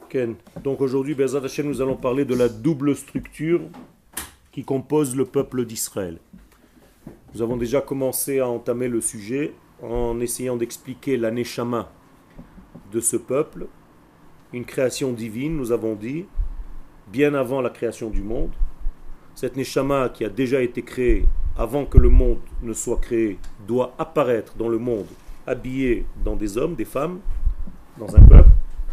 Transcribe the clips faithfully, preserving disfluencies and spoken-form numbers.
Ken. Donc aujourd'hui, Bezrat Hashem, nous allons parler de la double structure qui compose le peuple d'Israël. Nous avons déjà commencé à entamer le sujet en essayant d'expliquer la Neshama de ce peuple, une création divine, nous avons dit, bien avant la création du monde. Cette Neshama qui a déjà été créée avant que le monde ne soit créé doit apparaître dans le monde habillée dans des hommes, des femmes, dans un peuple.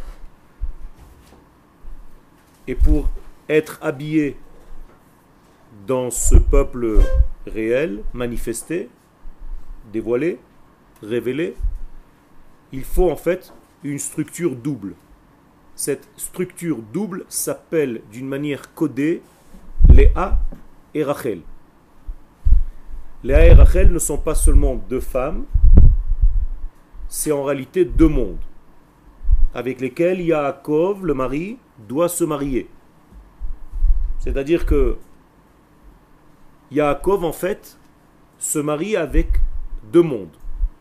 Et pour être habillé dans ce peuple réel, manifesté, dévoilé, révélé, il faut en fait une structure double. Cette structure double s'appelle d'une manière codée Léa et Rachel. Léa et Rachel ne sont pas seulement deux femmes, c'est en réalité deux mondes avec lesquels Yaakov, le mari, doit se marier. C'est-à-dire que Yaakov, en fait, se marie avec deux mondes.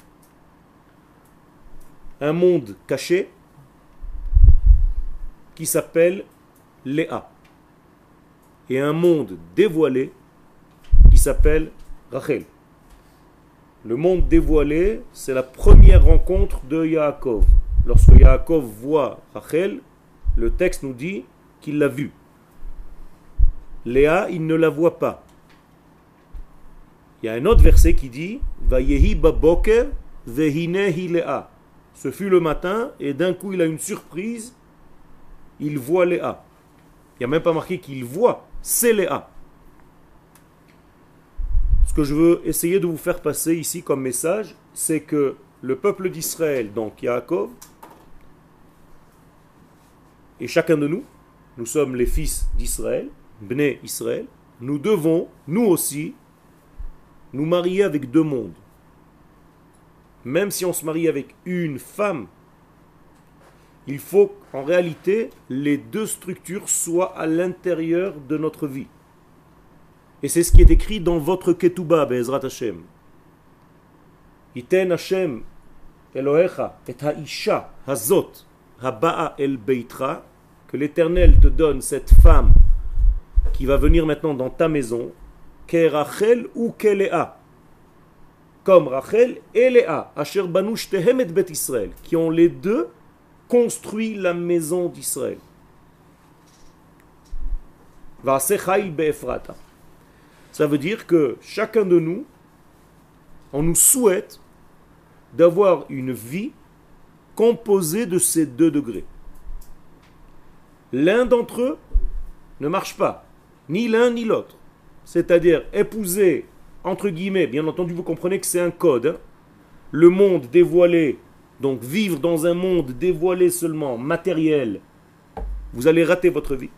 Un monde caché qui s'appelle Léa et un monde dévoilé qui s'appelle Rachel. Le monde dévoilé, c'est la première rencontre de Yaakov. Lorsque Yaakov voit Rachel, le texte nous dit qu'il l'a vue. Léa, il ne la voit pas. Il y a un autre verset qui dit Vayehi baboker vehinehi Léa. Ce fut le matin et d'un coup il a une surprise, il voit Léa. Il n'y a même pas marqué qu'il voit, c'est Léa. Ce que je veux essayer de vous faire passer ici comme message, c'est que le peuple d'Israël, donc Yaakov, et chacun de nous, nous sommes les fils d'Israël, Bnei Israël, nous devons, nous aussi, nous marier avec deux mondes. Même si on se marie avec une femme, il faut en réalité les deux structures soient à l'intérieur de notre vie. Et c'est ce qui est écrit dans votre Ketubah, Be'ezrat Hashem. Iten Hashem Elohecha et ha'isha hazot haba'a el beitra, que l'Éternel te donne cette femme qui va venir maintenant dans ta maison, ke Rachel ou ke Léa, comme Rachel et Léa, asher banu shtehem et bet Israël, qui ont les deux construit la maison d'Israël. Va'aseh chayil be'efrata. Ça veut dire que chacun de nous, on nous souhaite d'avoir une vie composée de ces deux degrés. L'un d'entre eux ne marche pas, ni l'un ni l'autre. C'est-à-dire épouser, entre guillemets, bien entendu vous comprenez que c'est un code, hein, le monde dévoilé, donc vivre dans un monde dévoilé seulement, matériel, vous allez rater votre vie.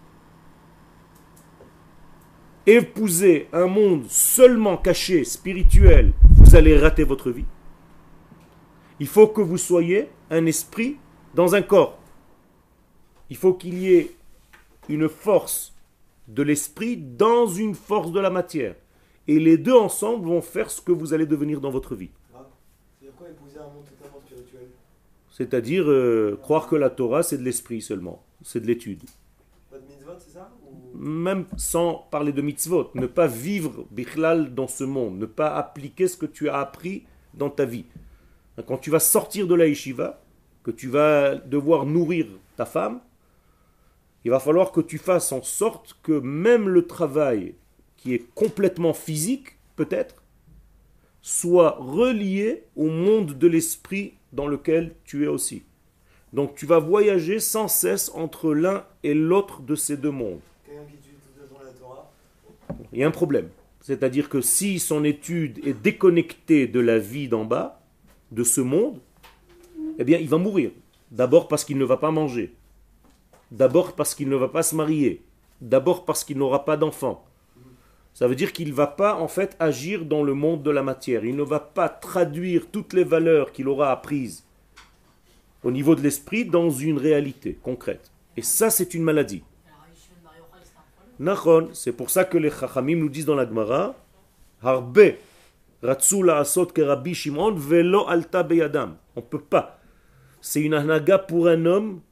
Épouser un monde seulement caché, spirituel, vous allez rater votre vie. Il faut que vous soyez un esprit dans un corps. Il faut qu'il y ait une force de l'esprit dans une force de la matière. Et les deux ensemble vont faire ce que vous allez devenir dans votre vie. Ah, c'est quoi épouser un monde totalement spirituel? C'est-à-dire euh, croire que la Torah c'est de l'esprit seulement, c'est de l'étude. Pas de mitzvot, c'est ça? Ou... Même sans parler de mitzvot, ne pas vivre bichlal dans ce monde, ne pas appliquer ce que tu as appris dans ta vie. Quand tu vas sortir de la yeshiva, que tu vas devoir nourrir ta femme, il va falloir que tu fasses en sorte que même le travail qui est complètement physique, peut-être, soit relié au monde de l'esprit dans lequel tu es aussi. Donc tu vas voyager sans cesse entre l'un et l'autre de ces deux mondes. Quelqu'un qui étudie toute la journée la Torah. Il y a un problème. C'est-à-dire que si son étude est déconnectée de la vie d'en bas, de ce monde, eh bien il va mourir. D'abord parce qu'il ne va pas manger. D'abord parce qu'il ne va pas se marier. D'abord parce qu'il n'aura pas d'enfant. Ça veut dire qu'il ne va pas en fait agir dans le monde de la matière. Il ne va pas traduire toutes les valeurs qu'il aura apprises au niveau de l'esprit dans une réalité concrète. Et ça c'est une maladie. Nachon, c'est pour ça que les Chachamim nous disent dans la Gemara, Harbe ratzu la'asot ke Rabbi Shimon velo alta beyadam. On ne peut pas. C'est une hanaga pour un homme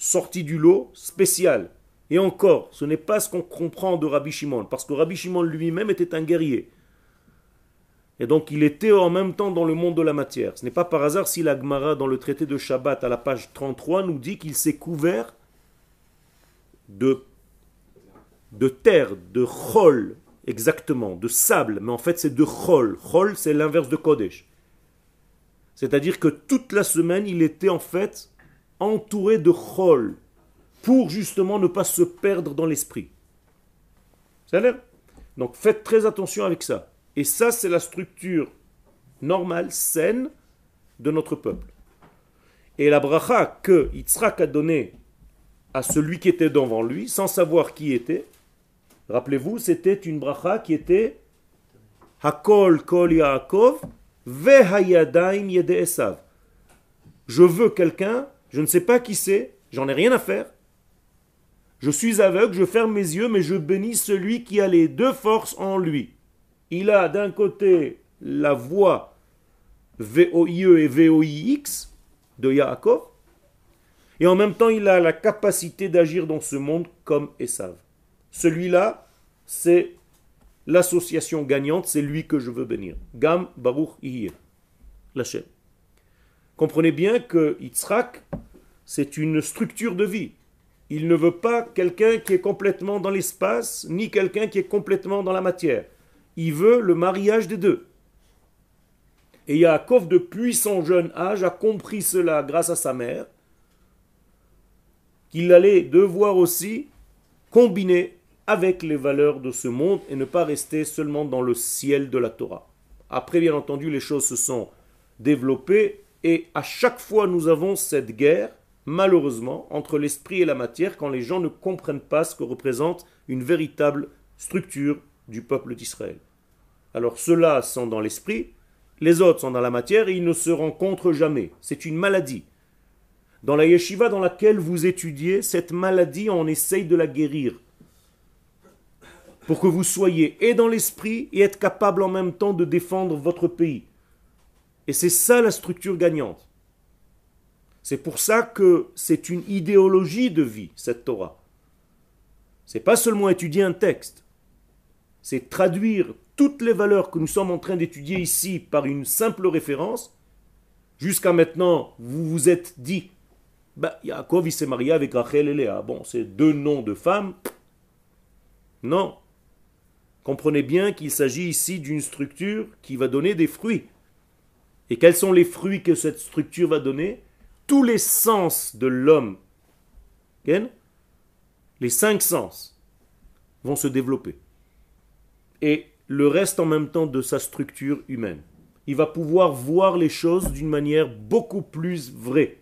sorti du lot spécial. Et encore, ce n'est pas ce qu'on comprend de Rabbi Shimon, parce que Rabbi Shimon lui-même était un guerrier. Et donc il était en même temps dans le monde de la matière. Ce n'est pas par hasard si la Gemara dans le traité de Shabbat à la page trente-trois nous dit qu'il s'est couvert de, de terre, de chol, exactement, de sable. Mais en fait c'est de chol. Chol c'est l'inverse de Kodesh. C'est-à-dire que toute la semaine il était en fait entouré de chol pour justement ne pas se perdre dans l'esprit. Ça a l'air ? Donc faites très attention avec ça. Et ça, c'est la structure normale, saine de notre peuple. Et la bracha que Yitzhak a donnée à celui qui était devant lui, sans savoir qui était, rappelez-vous, c'était une bracha qui était Hakol kol Yaakov vehayadaim yede Esav. Je veux quelqu'un, je ne sais pas qui c'est, j'en ai rien à faire. Je suis aveugle, je ferme mes yeux, mais je bénis celui qui a les deux forces en lui. Il a d'un côté la voix V O I E et V O I X de Yaakov, et en même temps il a la capacité d'agir dans ce monde comme Esav. Celui-là, c'est l'association gagnante, c'est lui que je veux bénir. Gam Baruch Yihye, l'Hashem. Comprenez bien que Yitzhak, c'est une structure de vie. Il ne veut pas quelqu'un qui est complètement dans l'espace, ni quelqu'un qui est complètement dans la matière. Il veut le mariage des deux. Et Yaakov, depuis son jeune âge, a compris cela grâce à sa mère, qu'il allait devoir aussi combiner avec les valeurs de ce monde et ne pas rester seulement dans le ciel de la Torah. Après, bien entendu, les choses se sont développées et à chaque fois, nous avons cette guerre, malheureusement, entre l'esprit et la matière quand les gens ne comprennent pas ce que représente une véritable structure du peuple d'Israël. Alors ceux-là sont dans l'esprit, les autres sont dans la matière et ils ne se rencontrent jamais. C'est une maladie. Dans la yeshiva dans laquelle vous étudiez, cette maladie, on essaye de la guérir. Pour que vous soyez et dans l'esprit et être capable en même temps de défendre votre pays. Et c'est ça la structure gagnante. C'est pour ça que c'est une idéologie de vie, cette Torah. C'est pas seulement étudier un texte. C'est traduire toutes les valeurs que nous sommes en train d'étudier ici par une simple référence. Jusqu'à maintenant, vous vous êtes dit, bah, Yaakov il s'est marié avec Rachel et Léa. Bon, c'est deux noms de femmes. Non. Comprenez bien qu'il s'agit ici d'une structure qui va donner des fruits. Et quels sont les fruits que cette structure va donner ? Tous les sens de l'homme, les cinq sens, vont se développer. Et le reste en même temps de sa structure humaine. Il va pouvoir voir les choses d'une manière beaucoup plus vraie.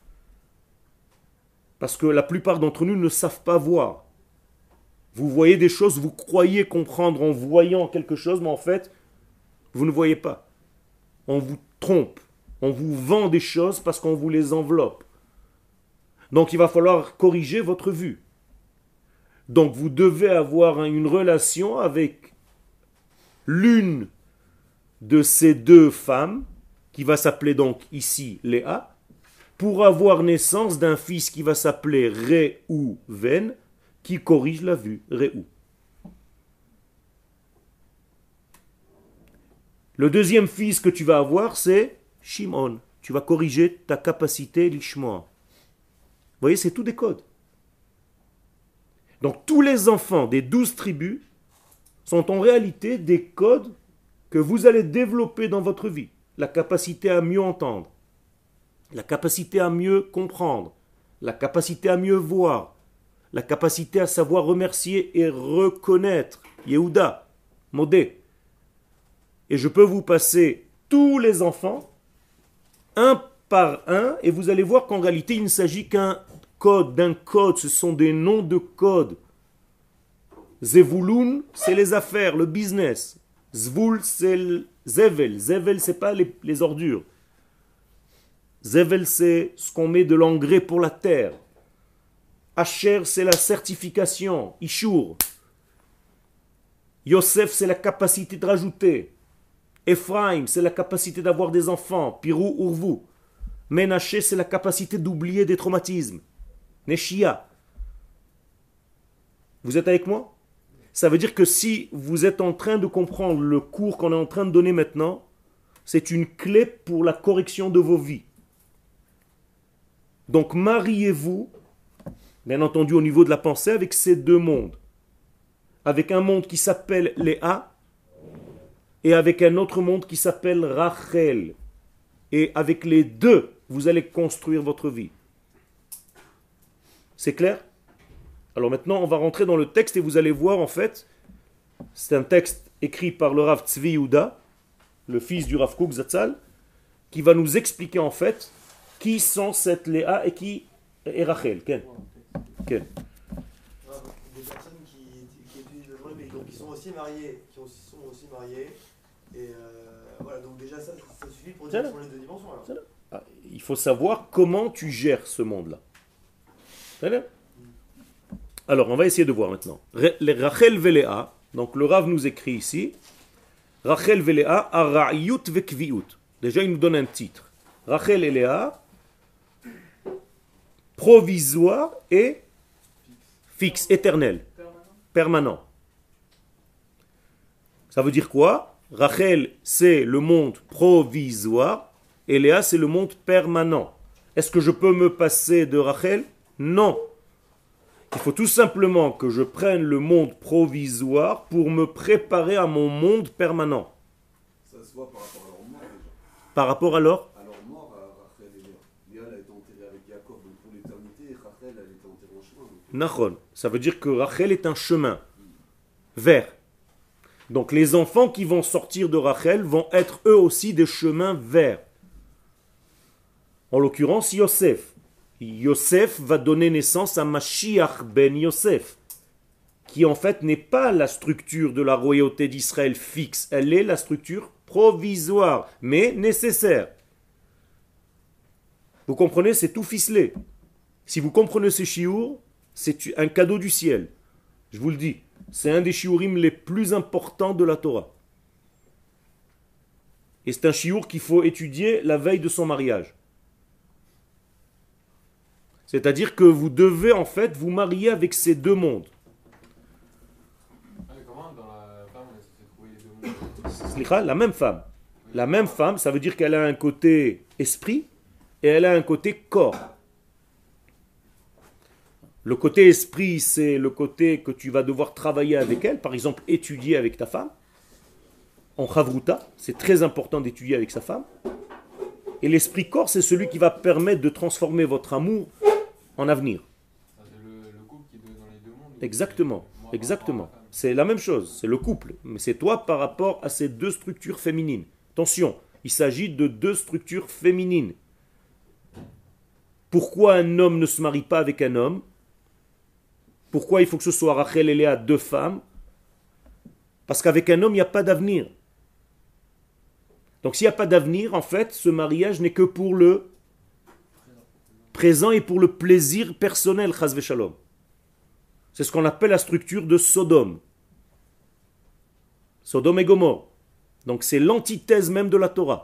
Parce que la plupart d'entre nous ne savent pas voir. Vous voyez des choses, vous croyez comprendre en voyant quelque chose, mais en fait, vous ne voyez pas. On vous trompe. On vous vend des choses parce qu'on vous les enveloppe. Donc il va falloir corriger votre vue. Donc vous devez avoir une relation avec l'une de ces deux femmes, qui va s'appeler donc ici Léa, pour avoir naissance d'un fils qui va s'appeler Réhouven, qui corrige la vue, Réhou. Le deuxième fils que tu vas avoir, c'est Shimon. Tu vas corriger ta capacité l'ishmoa. Vous voyez, c'est tout des codes. Donc tous les enfants des douze tribus sont en réalité des codes que vous allez développer dans votre vie. La capacité à mieux entendre, la capacité à mieux comprendre, la capacité à mieux voir, la capacité à savoir remercier et reconnaître. Yehuda, Modé. Et je peux vous passer tous les enfants, un par un, et vous allez voir qu'en réalité, il ne s'agit qu'un code, d'un code, ce sont des noms de code. Zevulun, c'est les affaires, le business. Zvul, c'est le Zevel. Zevel, c'est pas les, les ordures. Zevel, c'est ce qu'on met de l'engrais pour la terre. Asher, c'est la certification. Ishur. Yosef, c'est la capacité de rajouter. Ephraim, c'est la capacité d'avoir des enfants. Pirou, Urvu. Ménaché, c'est la capacité d'oublier des traumatismes. Neshia. Vous êtes avec moi? Ça veut dire que si vous êtes en train de comprendre le cours qu'on est en train de donner maintenant, c'est une clé pour la correction de vos vies. Donc mariez-vous, bien entendu au niveau de la pensée, avec ces deux mondes. Avec un monde qui s'appelle Léa et avec un autre monde qui s'appelle Rachel. Et avec les deux, vous allez construire votre vie. C'est clair? Alors maintenant, on va rentrer dans le texte et vous allez voir en fait, c'est un texte écrit par le Rav Tzvi Yehuda, le fils du Rav Kook Zatzal, qui va nous expliquer en fait qui sont cette Léa et qui est Rachel. Ken. Ken. Des personnes qui, qui étudient le journée, mais donc qui sont aussi mariées, qui aussi, sont aussi mariées. Et euh, voilà, donc déjà ça, ça suffit pour dire sur les deux dimensions. Alors. Ah, il faut savoir comment tu gères ce monde-là. Alors, on va essayer de voir maintenant. Les Rachel Veléa, donc le Rav nous écrit ici, Rachel Veléa, Ara'iyut Vekviut. Déjà, il nous donne un titre. Rachel et Léa, provisoire et fixe, éternel, permanent. Ça veut dire quoi? Rachel, c'est le monde provisoire et Léa, c'est le monde permanent. Est-ce que je peux me passer de Rachel? Non. Il faut tout simplement que je prenne le monde provisoire pour me préparer à mon monde permanent. Ça se voit par rapport à leur mort déjà. Par rapport alors À leur mort, à Rachel et Léa. Léa, elle a été enterrée avec Jacob donc pour l'éternité et Rachel, elle était enterrée en chemin. Donc... Nachon. Ça veut dire que Rachel est un chemin vers. Donc les enfants qui vont sortir de Rachel vont être eux aussi des chemins vers. En l'occurrence, Yosef. Yosef va donner naissance à Mashiach ben Yosef, qui en fait n'est pas la structure de la royauté d'Israël fixe, elle est la structure provisoire, mais nécessaire. Vous comprenez, c'est tout ficelé. Si vous comprenez ce chiour, c'est un cadeau du ciel. Je vous le dis, c'est un des shiurim les plus importants de la Torah. Et c'est un chiour qu'il faut étudier la veille de son mariage. C'est-à-dire que vous devez en fait vous marier avec ces deux mondes. Ah, mais comment dans la femme on s'est trouvé les deux mondes? Slicha, la même femme. La même femme, ça veut dire qu'elle a un côté esprit et elle a un côté corps. Le côté esprit, c'est le côté que tu vas devoir travailler avec elle, par exemple étudier avec ta femme. En chavruta, c'est très important d'étudier avec sa femme. Et l'esprit corps, c'est celui qui va permettre de transformer votre amour en avenir. Ah, c'est le, le couple qui est dans les deux mondes. Exactement, Moi, exactement. par rapport à la femme. C'est la même chose, c'est le couple. Mais c'est toi par rapport à ces deux structures féminines. Attention, il s'agit de deux structures féminines. Pourquoi un homme ne se marie pas avec un homme? Pourquoi il faut que ce soit Rachel et Léa, deux femmes? Parce qu'avec un homme, il n'y a pas d'avenir. Donc s'il n'y a pas d'avenir, en fait, ce mariage n'est que pour le présent et pour le plaisir personnel, chas v'shalom. C'est ce qu'on appelle la structure de Sodome. Sodome et Gomorre. Donc c'est l'antithèse même de la Torah.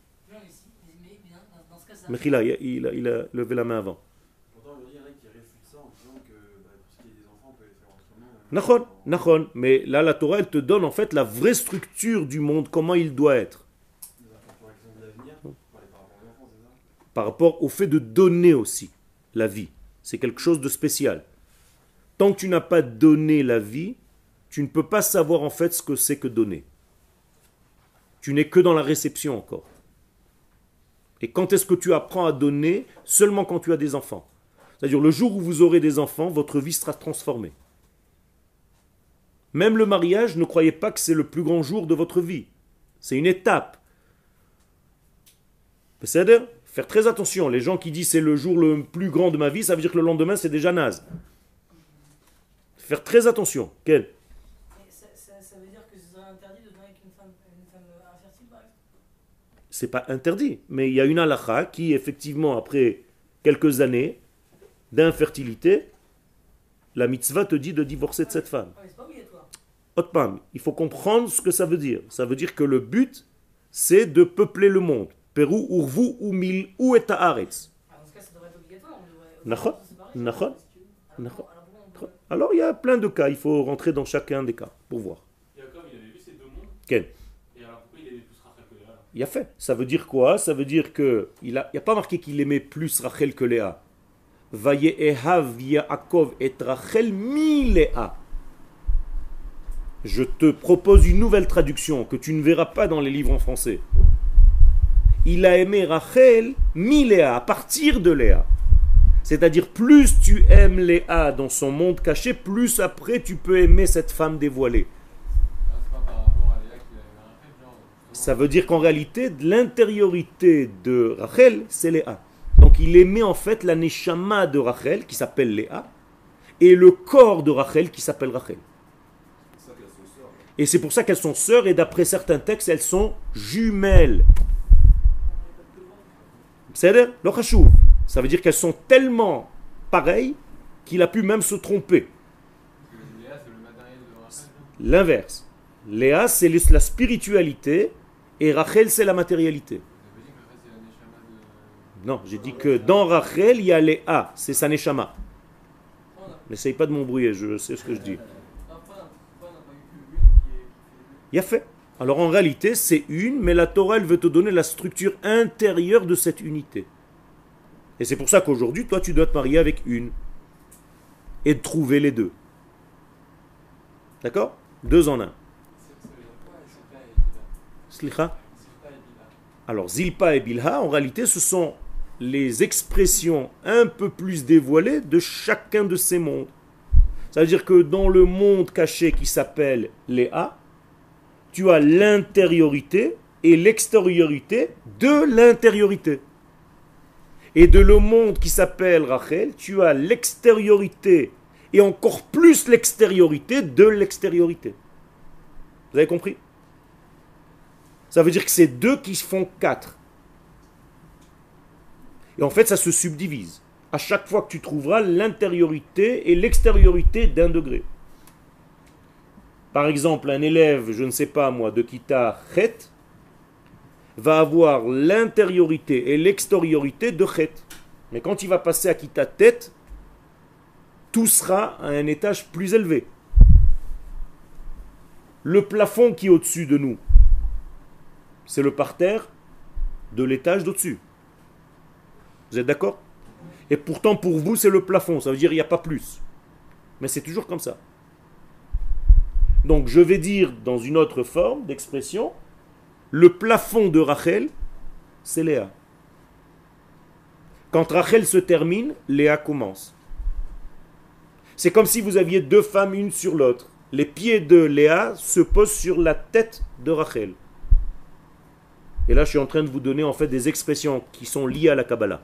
Mechila, il, il, a- il a levé la main avant. Pourtant, il y en a qui réfutent ça en disant que bah, pour ce qui est des enfants, on peut les faire autrement. Nachon, nachon. Mais là, la Torah, elle te donne en fait la vraie structure du monde, comment il doit être. Des enfants pour la question de l'avenir, pour les par rapport aux enfants, c'est ça? Par rapport au fait de donner aussi la vie. C'est quelque chose de spécial. Tant que tu n'as pas donné la vie, tu ne peux pas savoir en fait ce que c'est que donner. Tu n'es que dans la réception encore. Et quand est-ce que tu apprends à donner? Seulement quand tu as des enfants. C'est-à-dire le jour où vous aurez des enfants, votre vie sera transformée. Même le mariage, ne croyez pas que c'est le plus grand jour de votre vie. C'est une étape. C'est-à-dire, faire très attention. Les gens qui disent c'est le jour le plus grand de ma vie, ça veut dire que le lendemain c'est déjà naze. Faire très attention. Quel? Mais ça, ça, ça veut dire que ce serait interdit de donner avec une femme, une femme infertile, par exemple? C'est pas interdit, mais il y a une halakha qui, effectivement, après quelques années d'infertilité, la mitzvah te dit de divorcer de cette femme. Ah, mais c'est pas obligatoire. Otpam, il faut comprendre ce que ça veut dire. Ça veut dire que le but, c'est de peupler le monde. Pérou, urvu, umil, ou et haaretz. Ah, dans ce cas, ça devrait être obligatoire. On devrait... Nachon. C'est pareil. Nachon. Nachon. Alors il y a plein de cas, il faut rentrer dans chacun des cas pour voir. Jacob, il avait vu ces deux mondes. Quel? Et alors pourquoi il aimait plus Rachel que Léa? Il a fait. Ça veut dire quoi? Ça veut dire que il a, il a pas marqué qu'il aimait plus Rachel que Léa. Vayehav Yaakov et Rachel mi Léa. Je te propose une nouvelle traduction que tu ne verras pas dans les livres en français. Il a aimé Rachel mi Léa, à partir de Léa. C'est-à-dire, plus tu aimes Léa dans son monde caché, plus après tu peux aimer cette femme dévoilée. Ah, c'est pas par rapport à Léa qu'il aimait Rachel, genre. Ça veut dire qu'en réalité, de l'intériorité de Rachel, c'est Léa. Donc il aimait en fait la neshama de Rachel, qui s'appelle Léa, et le corps de Rachel, qui s'appelle Rachel. C'est ça qu'elles sont sœurs. Et c'est pour ça qu'elles sont sœurs, et d'après certains textes, elles sont jumelles. C'est-à-dire, le chachouv. Ça veut dire qu'elles sont tellement pareilles qu'il a pu même se tromper. Parce que Léa, c'est le matériel de Rachel. L'inverse. Léa, c'est la spiritualité et Rachel, c'est la matérialité. Ça veut dire que Rachel, c'est la neshama de. Non, j'ai dit que dans Rachel, il y a Léa, c'est sa neshama. N'essaye pas de m'embrouiller, je sais ce que je dis. Il y a fait. Alors en réalité, c'est une, mais la Torah, elle veut te donner la structure intérieure de cette unité. Et c'est pour ça qu'aujourd'hui, toi, tu dois te marier avec une. Et de trouver les deux. D'accord? Deux en un. Slicha. Alors, Zilpa et Bilha, en réalité, ce sont les expressions un peu plus dévoilées de chacun de ces mondes. Ça veut dire que dans le monde caché qui s'appelle Léa, tu as l'intériorité et l'extériorité de l'intériorité. Et de le monde qui s'appelle Rachel, tu as l'extériorité et encore plus l'extériorité de l'extériorité. Vous avez compris? Ça veut dire que c'est deux qui font quatre. Et en fait, ça se subdivise. À chaque fois que tu trouveras l'intériorité et l'extériorité d'un degré. Par exemple, un élève, je ne sais pas moi, de Kita Chet, va avoir l'intériorité et l'extériorité de Chet. Mais quand il va passer à Kita Tet, tout sera à un étage plus élevé. Le plafond qui est au-dessus de nous, c'est le parterre de l'étage d'au-dessus. Vous êtes d'accord? Et pourtant, pour vous, c'est le plafond. Ça veut dire qu'il n'y a pas plus. Mais c'est toujours comme ça. Donc, je vais dire dans une autre forme d'expression, le plafond de Rachel, c'est Léa. Quand Rachel se termine, Léa commence. C'est comme si vous aviez deux femmes, une sur l'autre. Les pieds de Léa se posent sur la tête de Rachel. Et là, je suis en train de vous donner en fait des expressions qui sont liées à la Kabbalah.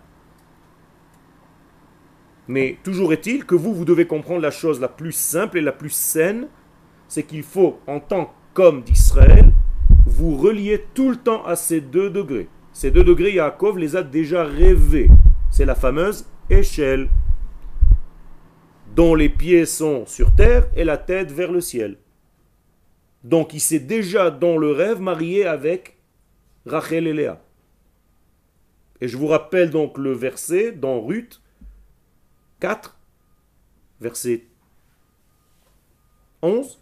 Mais toujours est-il que vous, vous devez comprendre la chose la plus simple et la plus saine, c'est qu'il faut, en tant qu'homme d'Israël, vous relier tout le temps à ces deux degrés. Ces deux degrés, Yaakov les a déjà rêvés. C'est la fameuse échelle, dont les pieds sont sur terre et la tête vers le ciel. Donc il s'est déjà dans le rêve marié avec Rachel et Léa. Et je vous rappelle donc le verset dans Ruth quatre, verset onze.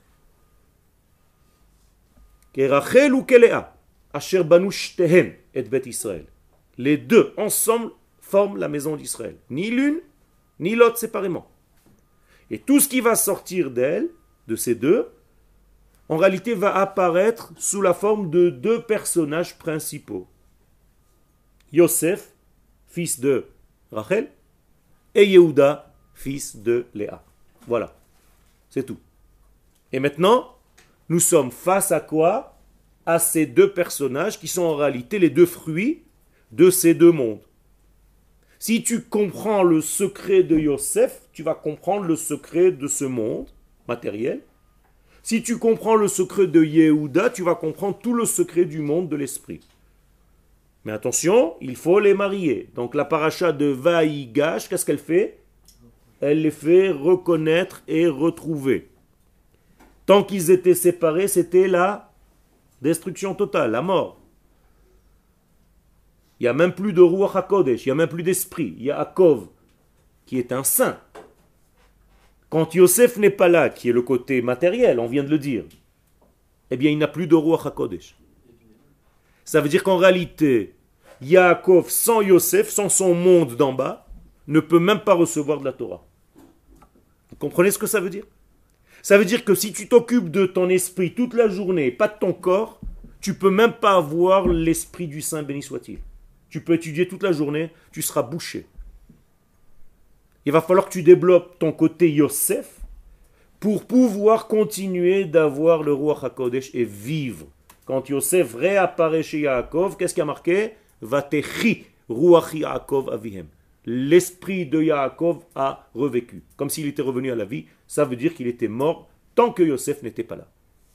Rachel ou Léa, asher banu shtehen et bet Israël. Les deux ensemble forment la maison d'Israël. Ni l'une, ni l'autre séparément. Et tout ce qui va sortir d'elle, de ces deux, en réalité va apparaître sous la forme de deux personnages principaux. Yosef, fils de Rachel, et Yehuda, fils de Léa. Voilà, c'est tout. Et maintenant, nous sommes face à quoi? À ces deux personnages qui sont en réalité les deux fruits de ces deux mondes. Si tu comprends le secret de Yosef, tu vas comprendre le secret de ce monde matériel. Si tu comprends le secret de Yehuda, tu vas comprendre tout le secret du monde de l'esprit. Mais attention, il faut les marier. Donc la paracha de Vaïgash, qu'est-ce qu'elle fait? Elle les fait reconnaître et retrouver. Tant qu'ils étaient séparés, c'était la destruction totale, la mort. Il n'y a même plus de Ruach HaKodesh, il n'y a même plus d'esprit. Yaakov qui est un saint. Quand Yosef n'est pas là, qui est le côté matériel, on vient de le dire, eh bien il n'a plus de Ruach HaKodesh. Ça veut dire qu'en réalité, Yaakov sans Yosef, sans son monde d'en bas, ne peut même pas recevoir de la Torah. Vous comprenez ce que ça veut dire? Ça veut dire que si tu t'occupes de ton esprit toute la journée, pas de ton corps, tu peux même pas avoir l'esprit du Saint, béni soit-il. Tu peux étudier toute la journée, tu seras bouché. Il va falloir que tu développes ton côté Yosef pour pouvoir continuer d'avoir le Ruach HaKodesh et vivre. Quand Yosef réapparaît chez Yaakov, qu'est-ce qui a marqué? Vatechi Ruach Yaakov avihem. L'esprit de Yaakov a revécu. Comme s'il était revenu à la vie, ça veut dire qu'il était mort tant que Yosef n'était pas là.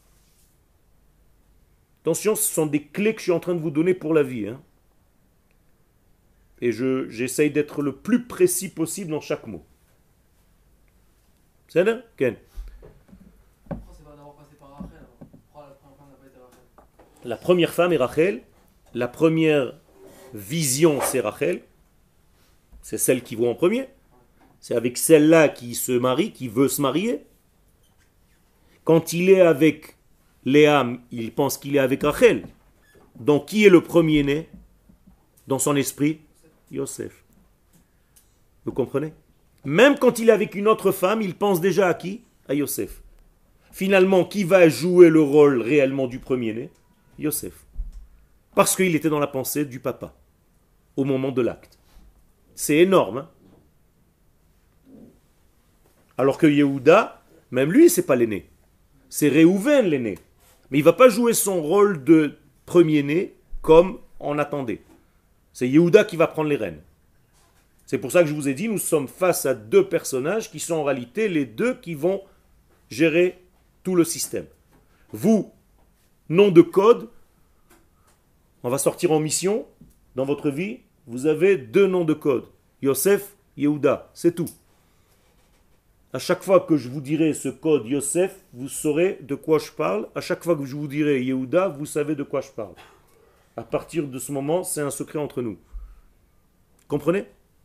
Attention, ce sont des clés que je suis en train de vous donner pour la vie. Hein. Et je, j'essaye d'être le plus précis possible dans chaque mot. C'est là, Ken? La première femme est Rachel. La première vision, c'est Rachel. C'est celle qui voit en premier. C'est avec celle-là qui se marie, qui veut se marier. Quand il est avec Léa, il pense qu'il est avec Rachel. Donc qui est le premier-né dans son esprit? Yosef. Vous comprenez? Même quand il est avec une autre femme, il pense déjà à qui? À Yosef. Finalement, qui va jouer le rôle réellement du premier-né? Yosef. Parce qu'il était dans la pensée du papa au moment de l'acte. C'est énorme. Hein? Alors que Yehuda, même lui, c'est pas l'aîné. C'est Réhouven l'aîné. Mais il ne va pas jouer son rôle de premier-né comme on attendait. C'est Yehuda qui va prendre les rênes. C'est pour ça que je vous ai dit, nous sommes face à deux personnages qui sont en réalité les deux qui vont gérer tout le système. Vous, nom de code, on va sortir en mission dans votre vie, vous avez deux noms de code. Yosef, Yehuda, c'est tout. À chaque fois que je vous dirai ce code Yosef, vous saurez de quoi je parle. À chaque fois que je vous dirai Yehuda, vous savez de quoi je parle. À partir de ce moment, c'est un secret entre nous. Comprenez?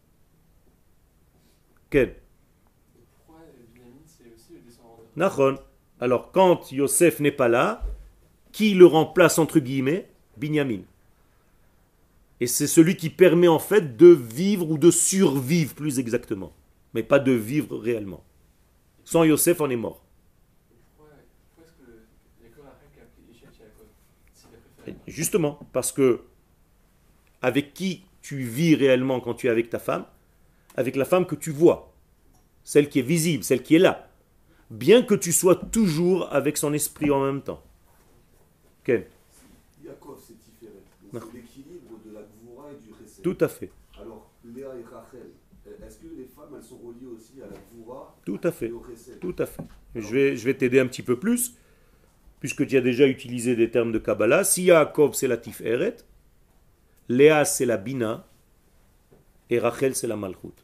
Quel? Pourquoi Binyamin, c'est aussi le descendant de... Nachon. Alors, quand Yosef n'est pas là, qui le remplace entre guillemets? Binyamin. Et c'est celui qui permet en fait de vivre ou de survivre plus exactement. Mais pas de vivre réellement. Sans Yosef, on est mort. Pourquoi, pourquoi est-ce que Yaakov a fait qu'après Échec Yaakov s'il a préféré? Justement, parce que avec qui tu vis réellement quand tu es avec ta femme? Avec la femme que tu vois. Celle qui est visible, celle qui est là. Bien que tu sois toujours avec son esprit en même temps. Quel? Yaakov, c'est différent. Donc c'est l'équilibre de la Gvoura et du Chesed. Tout à fait. Alors, Léa et Rachel, est-ce que les femmes, elles sont reliées aussi à la Gvoura Tout à fait. et au Chesed? Tout à fait. Je vais, je vais t'aider un petit peu plus, puisque tu as déjà utilisé des termes de Kabbalah. Si Yaakov, c'est la Tiferet, Léa, c'est la Bina, et Rachel, c'est la Malchut.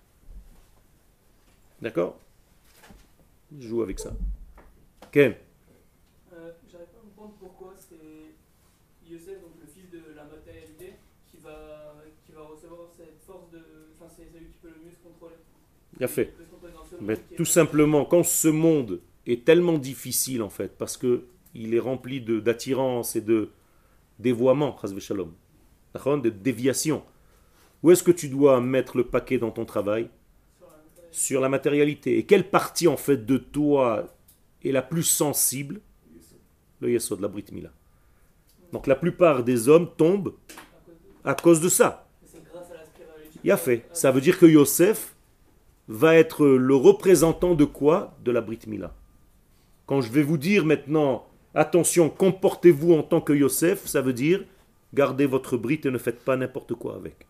D'accord? Je joue avec ça. Ken? Euh, J'arrive pas à comprendre pourquoi c'est Yosef, donc le fils de la matérialité, qui va, qui va recevoir cette force de. Enfin, c'est celui qui peut le mieux se contrôler. Bien fait. Il peut se contrôler dans ce monde Mais qui est tout pas- simplement, quand ce monde est tellement difficile en fait, parce que il est rempli de- d'attirance et de dévoiement, chas v'shalom, de déviation. Où est-ce que tu dois mettre le paquet dans ton travail? sur la matérialité. Sur la matérialité. Et quelle partie en fait de toi est la plus sensible? Le yesod, la brit mila. Donc la plupart des hommes tombent À cause de- à cause de ça. Mais c'est grâce à la spiritualité. Il a fait. Ça veut dire que Yosef va être le représentant de quoi? De la brit mila. Quand je vais vous dire maintenant, attention, comportez-vous en tant que Yosef, ça veut dire gardez votre brit et ne faites pas n'importe quoi avec.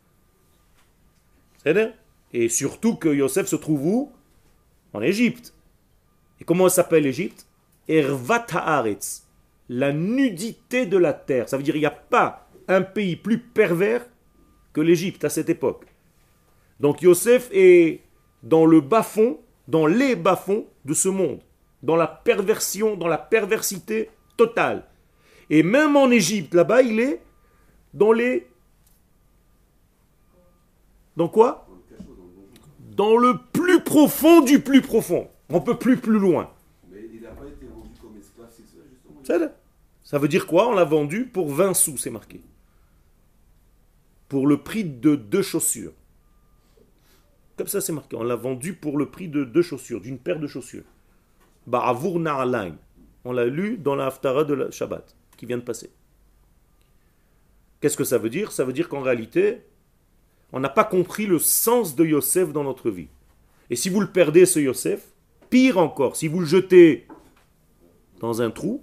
C'est vrai? Et surtout que Yosef se trouve où? En Égypte. Et comment s'appelle l'Égypte? Ervat haaretz, la nudité de la terre. Ça veut dire qu'il n'y a pas un pays plus pervers que l'Égypte à cette époque. Donc Yosef est dans le bas-fond, dans les bas-fonds de ce monde, dans la perversion, dans la perversité totale. Et même en Égypte, là-bas, il est dans les... Dans quoi? Dans le cachot, dans le donjon. dans le plus profond du plus profond. On peut plus plus loin. Mais il n'a pas été vendu comme esclave sexuel, justement. Ça, ça veut dire quoi? On l'a vendu pour vingt sous, c'est marqué. Pour le prix de deux chaussures. Comme ça, c'est marqué. On l'a vendu pour le prix de deux chaussures, d'une paire de chaussures. Ba'avour na'alain. On l'a lu dans la Haftara de la Shabbat, qui vient de passer. Qu'est-ce que ça veut dire? Ça veut dire qu'en réalité, on n'a pas compris le sens de Yosef dans notre vie. Et si vous le perdez, ce Yosef, pire encore, si vous le jetez dans un trou,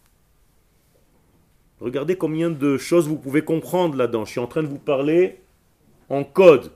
regardez combien de choses vous pouvez comprendre là-dedans. Je suis en train de vous parler en code.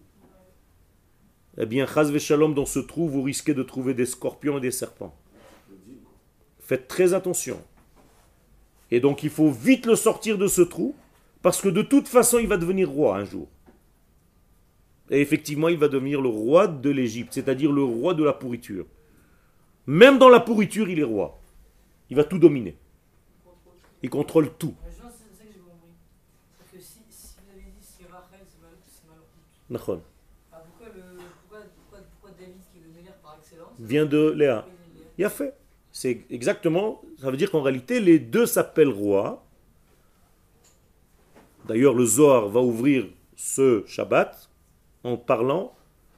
Eh bien, chas v'shalom, dans ce trou, vous risquez de trouver des scorpions et des serpents. Faites très attention. Et donc, il faut vite le sortir de ce trou, parce que de toute façon, il va devenir roi un jour. Et effectivement, il va devenir le roi de l'Égypte, c'est-à-dire le roi de la pourriture. Même dans la pourriture, il est roi. Il va tout dominer. Il contrôle tout. Mais je pense que c'est ça que j'ai compris. C'est que si, si vous avez dit si Rachel c'est mal, c'est mal. Nachon. Ah, pourquoi, le, pourquoi, pourquoi, pourquoi David, qui est le meilleur par excellence, Vient de Léa. pourquoi il est le Il a fait. C'est exactement, ça veut dire qu'en réalité, les deux s'appellent rois. D'ailleurs, le Zohar va ouvrir ce Shabbat en parlant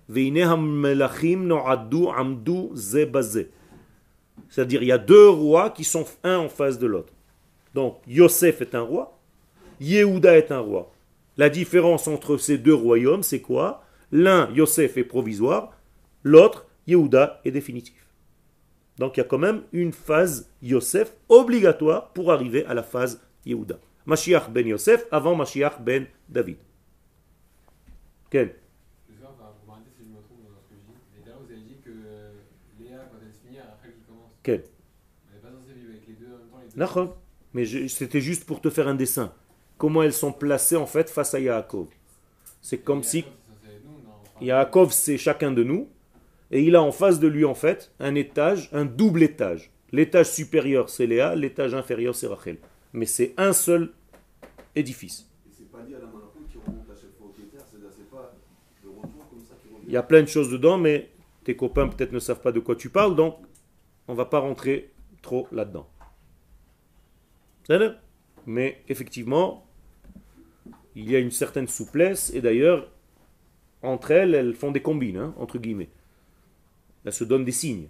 c'est-à-dire, il y a deux rois qui sont un en face de l'autre. Donc, Yosef est un roi, Yehuda est un roi. La différence entre ces deux royaumes, c'est quoi? L'un, Yosef, est provisoire, l'autre, Yehuda, est définitif. Donc, il y a quand même une phase Yosef obligatoire pour arriver à la phase Yehuda. Mashiach ben Yosef avant Mashiach ben David. Quel? Je sais pas, vous m'arrêtez si je me trompe dans ce que je dis. Mais d'ailleurs, vous avez dit que Léa, quand elle se finit, après qu'il commence. Quel? Elle n'est pas censée vivre avec les deux en même temps. Les deux. Nachon. Mais je- c'était juste pour te faire un dessin. Comment elles sont placées en fait face à Yaakov. C'est comme Et si Yaakov, c'est censé être nous, non, enfin, Yaakov c'est chacun de nous et il a en face de lui en fait un étage, un double étage. L'étage supérieur c'est Léa, l'étage inférieur c'est Rachel. Mais c'est un seul édifice. Et c'est pas lié à la Malachut qui remonte à chaque fois au Kéter, c'est-à-dire c'est pas le retour comme ça qui revient. Il y a plein de choses dedans, mais tes copains peut-être ne savent pas de quoi tu parles, donc on ne va pas rentrer trop là-dedans. C'est vrai? Mais effectivement, il y a une certaine souplesse, et d'ailleurs, entre elles, elles font des combines, hein, entre guillemets. Elles se donnent des signes.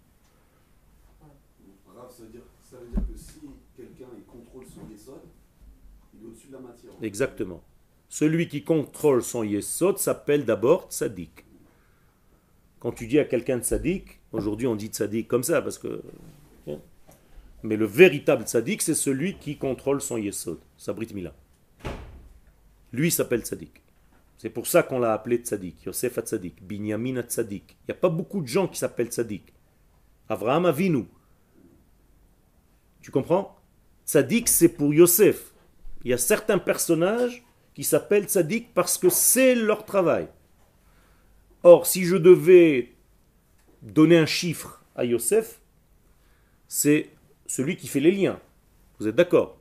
Rav, ça veut dire, ça veut dire que si quelqu'un il contrôle son yesod, il est au-dessus de la matière. Exactement. Celui qui contrôle son yesod s'appelle d'abord tzaddik. Quand tu dis à quelqu'un de tzaddik, aujourd'hui on dit tzaddik comme ça, parce que... Mais le véritable tzaddik, c'est celui qui contrôle son yesod, sa brit mila. Lui s'appelle tzaddik. C'est pour ça qu'on l'a appelé tzaddik, Yosef tzaddik, Binyamin tzaddik. Il n'y a pas beaucoup de gens qui s'appellent tzaddik. Avraham Avinu. Tu comprends? Tzaddik, c'est pour Yosef. Il y a certains personnages qui s'appellent tzaddik parce que c'est leur travail. Or, si je devais donner un chiffre à Yosef, c'est celui qui fait les liens. Vous êtes d'accord?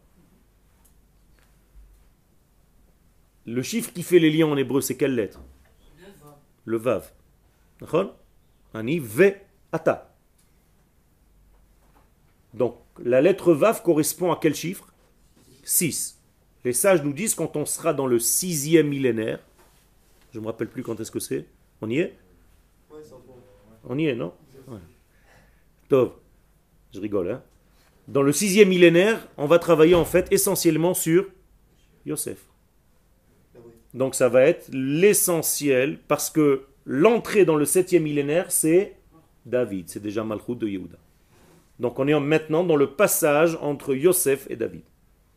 Le chiffre qui fait les liens en hébreu, c'est quelle lettre? Le vav. D'accord? Ani ve ata. Donc, la lettre vav correspond à quel chiffre? six. Les sages nous disent quand on sera dans le sixième millénaire, je ne me rappelle plus quand est-ce que c'est, on y est? Ouais, c'est en ce moment. On y est, non? Ouais. Tov, je rigole, hein? Dans le sixième millénaire, on va travailler en fait essentiellement sur Yosef. Ah oui. Donc ça va être l'essentiel, parce que l'entrée dans le septième millénaire, c'est David, c'est déjà Malchut de Yehuda. Donc on est maintenant dans le passage entre Yosef et David.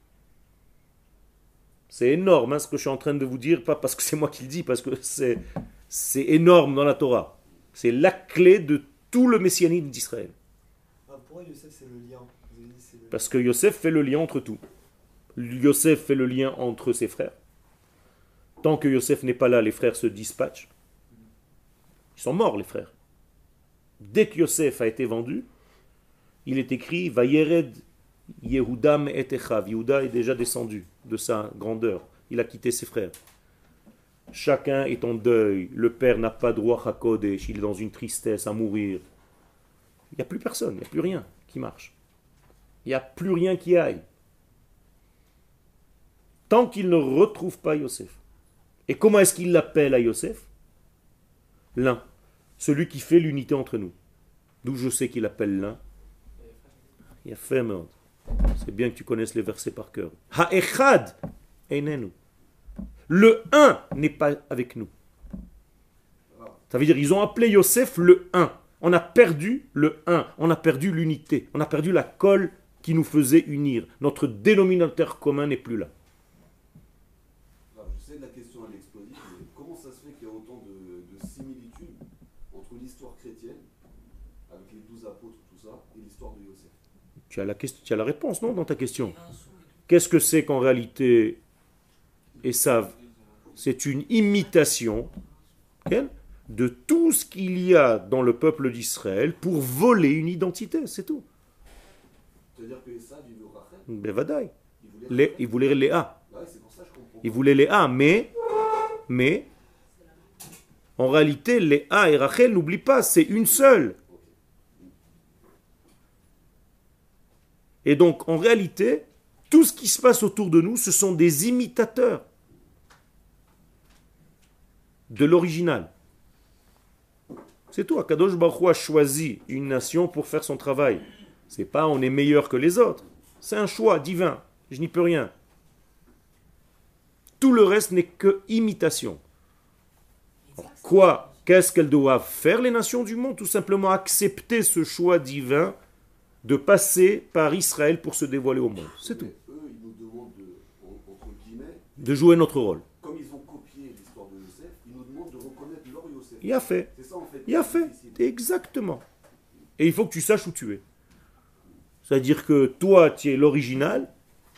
C'est énorme hein, ce que je suis en train de vous dire, pas parce que c'est moi qui le dis, parce que c'est, c'est énorme dans la Torah. C'est la clé de tout le messianisme d'Israël. Ah, pourquoi Yosef c'est le lien? Vous avez dit c'est le... Parce que Yosef fait le lien entre tout. Yosef fait le lien entre ses frères. Tant que Yosef n'est pas là, les frères se dispatchent. Ils sont morts, les frères. Dès que Yosef a été vendu, il est écrit Vayered Yehudam et Echav. Yehuda est déjà descendu de sa grandeur. Il a quitté ses frères. Chacun est en deuil. Le père n'a pas droit à Kodesh. Il est dans une tristesse à mourir. Il n'y a plus personne, il n'y a plus rien qui marche. Il n'y a plus rien qui aille. Tant qu'il ne retrouve pas Yosef. Et comment est-ce qu'il l'appelle à Yosef? L'un. Celui qui fait l'unité entre nous. D'où je sais qu'il appelle l'un. Il a fait merde. C'est bien que tu connaisses les versets par cœur. Ha-echad einenu. Le un n'est pas avec nous. Ça veut dire ils ont appelé Yosef le un. On a perdu le un. On a perdu l'unité. On a perdu la colle qui nous faisait unir. Notre dénominateur commun n'est plus là. Alors, je sais que la question elle est explosive, mais comment ça se fait qu'il y a autant de, de similitudes entre l'histoire chrétienne, avec les douze apôtres, tout ça, et l'histoire de Yosef? Tu as la, question, tu as la réponse, non, dans ta question? Qu'est-ce que c'est qu'en réalité, Esav? C'est une imitation okay, de tout ce qu'il y a dans le peuple d'Israël pour voler une identité, c'est tout. C'est-à-dire que Esav, il veut Rachel? Bevadaï. Il voulait Les- Rachel? Il voulait Léa. Ouais, c'est pour ça que je comprends. Il voulait Léa, mais, mais, en réalité, Léa et Rachel, n'oublie pas, c'est une seule. Et donc, en réalité, tout ce qui se passe autour de nous, ce sont des imitateurs de l'original. C'est tout. Akadosh Baruch Hu a choisi une nation pour faire son travail. C'est pas on est meilleur que les autres. C'est un choix divin. Je n'y peux rien. Tout le reste n'est que imitation. Alors, quoi? Qu'est-ce qu'elles doivent faire, les nations du monde? Tout simplement accepter ce choix divin de passer par Israël pour se dévoiler au monde. C'est tout. Mais eux, ils nous demandent de, en- entre guillemets, De jouer notre rôle. comme ils ont copié l'histoire de Yosef, ils nous demandent de reconnaître leur Yosef. Il a fait. C'est ça en fait. Il a fait. Exactement. Et il faut que tu saches où tu es. C'est-à-dire que toi, tu es l'original.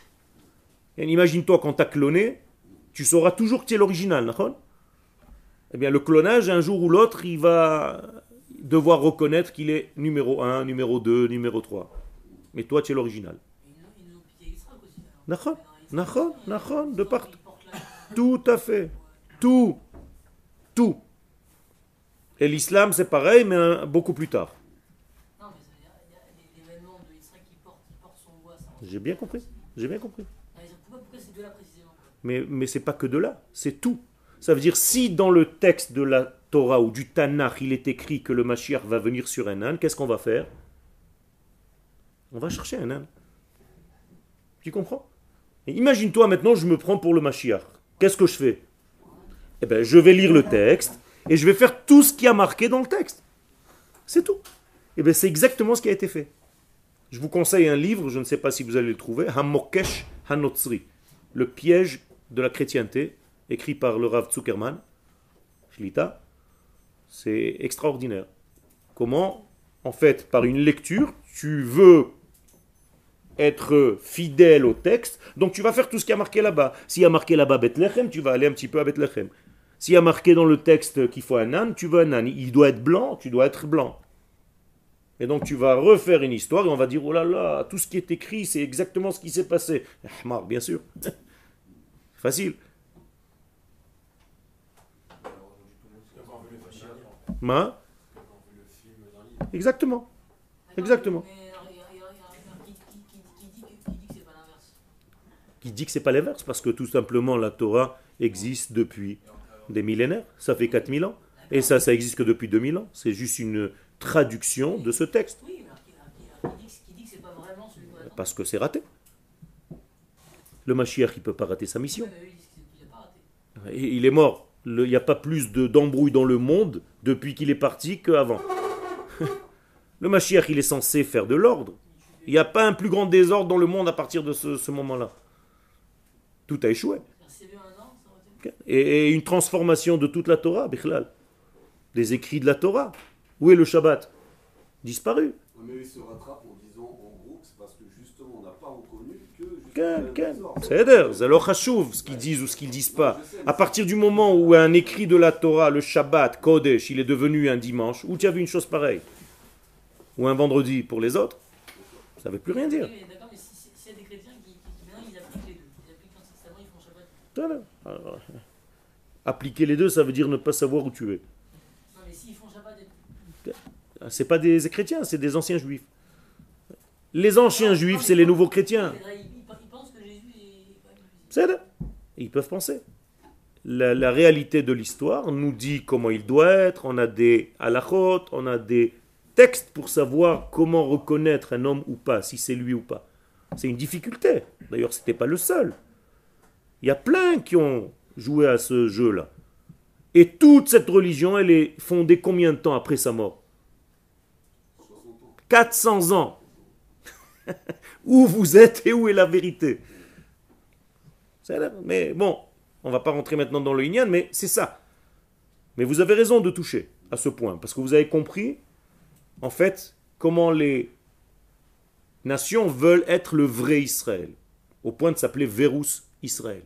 Et imagine-toi quand tu as cloné, tu sauras toujours que tu es l'original. D'accord? Eh bien, le clonage, un jour ou l'autre, il va devoir reconnaître qu'il est numéro un, numéro deux, numéro trois. Mais toi, tu es l'original. Ils nous ils nous ont piqué Israël aussi. alors. Nachon, Ils- nachon, ils- nachon, ils- de ils partout. portent la- Tout à fait. Tout. Tout. Et l'islam, c'est pareil, mais un- beaucoup plus tard. Non, mais ça veut dire, il y a l'événement de Israël qui porte, qui porte son bois. ça- J'ai bien compris. J'ai bien compris. Ah, mais Pourquoi, pourquoi c'est de là précisément? Mais, mais c'est pas que de là, c'est tout. Ça veut dire, si dans le texte de la Torah ou du Tanakh, il est écrit que le Mashiach va venir sur un âne, qu'est-ce qu'on va faire? On va chercher un âne. Tu comprends? Et imagine-toi maintenant, je me prends pour le Mashiach. Qu'est-ce que je fais? Eh bien, je vais lire le texte et je vais faire tout ce qui a marqué dans le texte. C'est tout. Eh bien, c'est exactement ce qui a été fait. Je vous conseille un livre, je ne sais pas si vous allez le trouver, Hamokesh Hanotzri, le piège de la chrétienté, écrit par le Rav Zuckerman, Shlita. C'est extraordinaire. Comment, en fait, par une lecture, tu veux être fidèle au texte, donc tu vas faire tout ce qui a marqué là-bas. S'il y a marqué là-bas Bethléem, tu vas aller un petit peu à Bethléem. S'il y a marqué dans le texte qu'il faut un âne, tu veux un âne. Il doit être blanc, tu dois être blanc. Et donc tu vas refaire une histoire et on va dire, oh là là, tout ce qui est écrit, c'est exactement ce qui s'est passé. Ahmar, bien sûr. Facile. Ma Exactement. Exactement. Mais alors, il y a- il y a- il y a un qui- qui- qui- qui dit que- qui dit que c'est pas l'inverse. Qui dit que c'est pas l'inverse, parce que tout simplement la Torah existe depuis des millénaires, ça fait quatre mille ans, et ça, ça existe que depuis deux mille ans, c'est juste une traduction de ce texte, Oui, mais alors, qui, alors, qui- alors, qui dit que- qui dit que c'est pas vraiment celui qu'on attend. parce que c'est raté. Le Mashiach, il peut pas rater sa mission, Ouais, mais eux, ils disent qu'il n'a pas raté. Et il est mort. Le- Il n'y a pas plus de- d'embrouille dans le monde depuis qu'il est parti qu'avant. Le Mashiach, il est censé faire de l'ordre. Il n'y a pas un plus grand désordre dans le monde à partir de ce, ce moment-là. Tout a échoué. Faire C V un an, ça aurait été. Et, et une transformation de toute la Torah, Bichlal. Des écrits de la Torah. Où est le Shabbat? Disparu. Mais ils se rattrapent en disant en gros que c'est parce que justement on n'a pas reconnu que Ken, justement ken. désordre. C'est-à-dire, c'est alors chachouv, ce qu'ils disent ou ce qu'ils disent pas. À partir du moment où un écrit de la Torah, le Shabbat, Kodesh, il est devenu un dimanche, où tu as vu une chose pareille? Ou un vendredi pour les autres, ça ne veut plus rien dire. Oui, mais d'accord, mais si- si- s'il y a des chrétiens qui, qui, qui maintenant ils appliquent les deux, ils appliquent quand c'est seulement ils font Shabbat. Voilà. Alors, Appliquer les deux, ça veut dire ne pas savoir où tu es. Non, mais s'ils font Shabbat, et- C'est pas des chrétiens, c'est des anciens juifs. Les anciens Non, juifs, non, c'est mais les ils- nouveaux chrétiens. Ils, ils- ils pensent que Jésus est. C'est là. Ils peuvent penser. La, la réalité de l'histoire nous dit comment il doit être. On a des halachot, on a des textes pour savoir comment reconnaître un homme ou pas, si c'est lui ou pas. C'est une difficulté. D'ailleurs, ce n'était pas le seul. Il y a plein qui ont joué à ce jeu-là. Et toute cette religion, elle est fondée combien de temps après sa mort? quatre cents ans. Où vous êtes et où est la vérité? C'est là. Mais bon, on ne va pas rentrer maintenant dans le Inyan, mais c'est ça. Mais vous avez raison de toucher à ce point, parce que vous avez compris, en fait, comment les nations veulent être le vrai Israël, au point de s'appeler Verus Israël.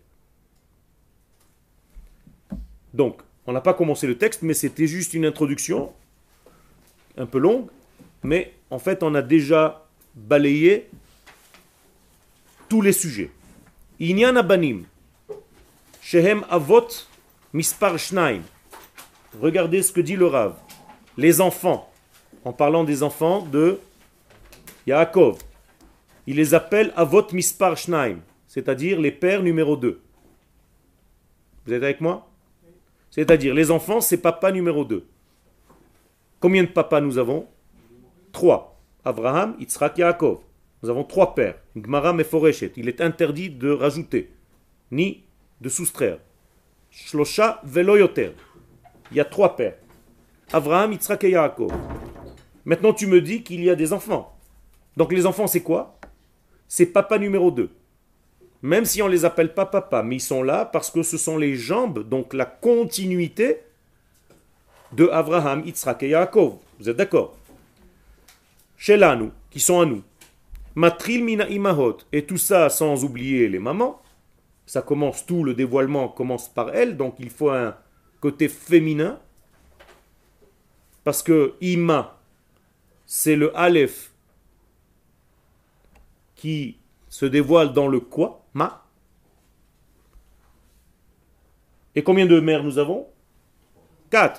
Donc, on n'a pas commencé le texte, mais c'était juste une introduction, un peu longue, mais en fait, on a déjà balayé tous les sujets. Inyan abanim, shehem avot mispar shnaim. Regardez ce que dit le Rav. Les enfants, en parlant des enfants de Yaakov, il les appelle avot mispar shnaim, c'est-à-dire les pères numéro deux. Vous êtes avec moi? C'est-à-dire, les enfants, c'est papa numéro deux. Combien de papas nous avons? Trois. Abraham, Yitzhak, Yaakov. Nous avons trois pères. Gmara meforeshet. Il est interdit de rajouter, ni de soustraire. Shlosha velo yoter. Il y a trois pères. Abraham, Yitzhak et Yaakov. Maintenant, tu me dis qu'il y a des enfants. Donc, les enfants, c'est quoi? C'est papa numéro deux. Même si on ne les appelle pas papa, mais ils sont là parce que ce sont les jambes, donc la continuité de Abraham, Yitzhak et Yaakov. Vous êtes d'accord? Shelanu, qui sont à nous. Matril mina imahot, et tout ça sans oublier les mamans. Ça commence, tout le dévoilement commence par elles, donc il faut un côté féminin. Parce que ima, c'est le aleph qui se dévoile dans le quoi? Ma. Et combien de mères nous avons? Quatre.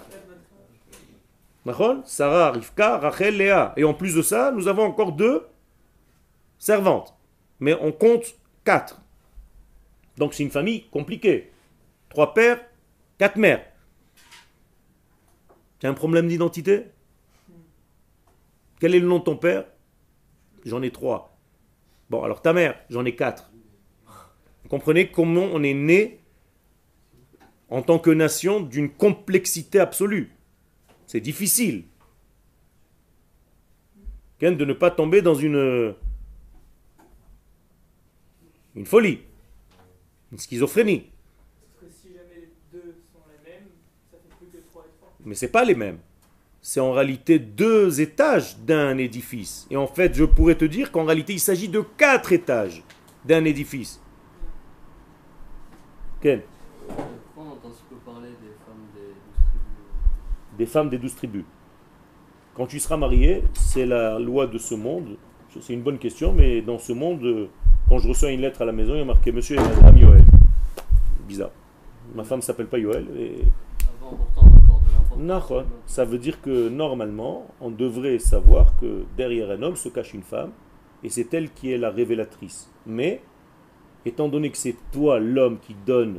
Sarah, Rivka, Rachel, Léa. Et en plus de ça, nous avons encore deux servantes. Mais on compte quatre. Donc c'est une famille compliquée. Trois pères, quatre mères. Tu as un problème d'identité? Quel est le nom de ton père? J'en ai trois. Bon, alors ta mère, j'en ai quatre. Vous comprenez comment on est né en tant que nation d'une complexité absolue. C'est difficile de ne pas tomber dans une, une folie, une schizophrénie. Parce que si jamais les deux sont les mêmes, ça fait plus que trois et trois. Mais ce n'est pas les mêmes. C'est en réalité deux étages d'un édifice. Et en fait, je pourrais te dire qu'en réalité, il s'agit de quatre étages d'un édifice. Quel? Pourquoi on entend si peu parler des femmes des douze tribus? Des femmes des douze tribus. Quand tu seras marié, c'est la loi de ce monde. C'est une bonne question, mais dans ce monde, quand je reçois une lettre à la maison, il y a marqué Monsieur et Madame Yoël. Bizarre. Ma femme ne s'appelle pas Yoël. Et... Avant, pourtant, on accorde de l'importance. Non, ça veut dire que normalement, on devrait savoir que derrière un homme se cache une femme, et c'est elle qui est la révélatrice. Mais, étant donné que c'est toi l'homme qui donne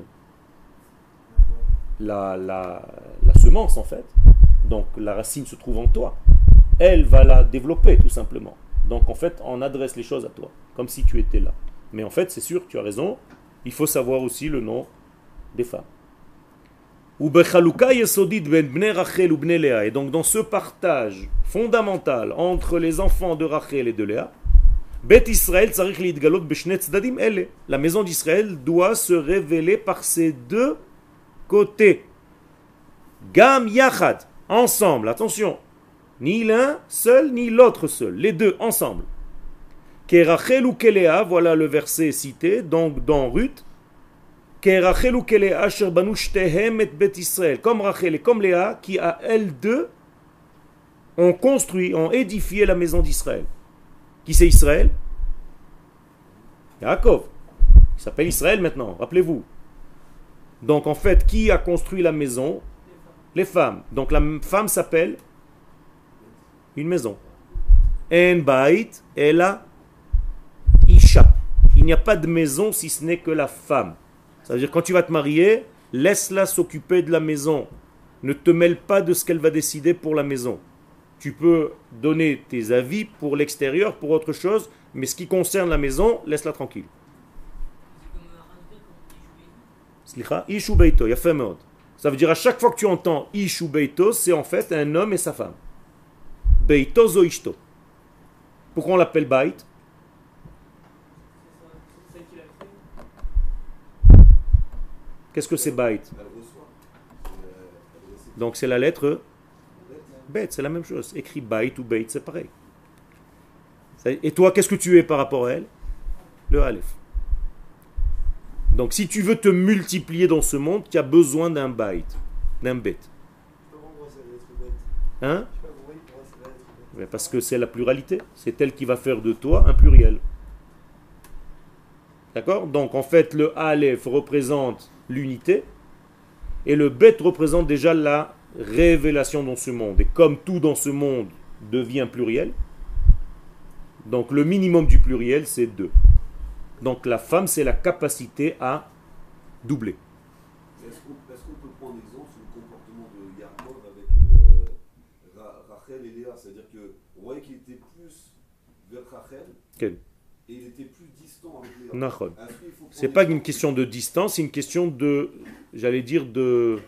la, la, la semence en fait, donc la racine se trouve en toi, elle va la développer tout simplement. Donc en fait, on adresse les choses à toi, comme si tu étais là. Mais en fait, c'est sûr, tu as raison, il faut savoir aussi le nom des femmes. Et donc dans ce partage fondamental entre les enfants de Rachel et de Léa, la maison d'Israël doit se révéler par ces deux côtés. Gam yachad, ensemble, attention, ni l'un seul ni l'autre seul, les deux ensemble. Ke Rachel ou ke Léa, voilà le verset cité, donc dans Ruth. Comme Rachel et comme Léa, qui à elles deux ont construit, ont édifié la maison d'Israël. Qui c'est Israël? Yaakov. Il s'appelle Israël maintenant, rappelez-vous. Donc en fait, qui a construit la maison? Les femmes. Donc la femme s'appelle une maison. En bait ela isha. Il n'y a pas de maison si ce n'est que la femme. Ça veut dire quand tu vas te marier, laisse-la s'occuper de la maison. Ne te mêle pas de ce qu'elle va décider pour la maison. Tu peux donner tes avis pour l'extérieur, pour autre chose, mais ce qui concerne la maison, laisse-la tranquille. Slicha, ishu beito, yafa meod. Ça veut dire à chaque fois que tu entends ishu beito, c'est en fait un homme et sa femme. Beito zo ishto. Pourquoi on l'appelle bait? C'est celle qui l'a créé. Qu'est-ce que c'est bait? Elle reçoit. Elle, elle récite. Donc c'est la lettre bet, c'est la même chose. Écrit bait ou beit, c'est pareil. Et toi, qu'est-ce que tu es par rapport à elle? Le aleph. Donc si tu veux te multiplier dans ce monde, tu as besoin d'un bait, d'un bet. Je sais pas pourquoi c'est la lettre bête. Hein? Je sais pas pourquoi c'est la lettre bête. Mais parce que c'est la pluralité. C'est elle qui va faire de toi un pluriel. D'accord? Donc en fait, le aleph représente l'unité et le bet représente déjà la révélation dans ce monde. Et comme tout dans ce monde devient pluriel, donc le minimum du pluriel, c'est deux. Donc la femme, c'est la capacité à doubler. Est-ce qu'on est-ce qu'on peut prendre exemple sur le comportement de Yaakov avec euh, Ra- Rachel et Léa? C'est-à-dire qu'on voyait qu'il était plus vers Rachel Quel? et il était plus distant avec Léa. Nachon. Est-ce qu'il faut C'est prendre pas exemple- une question de distance, c'est une question de, j'allais dire, de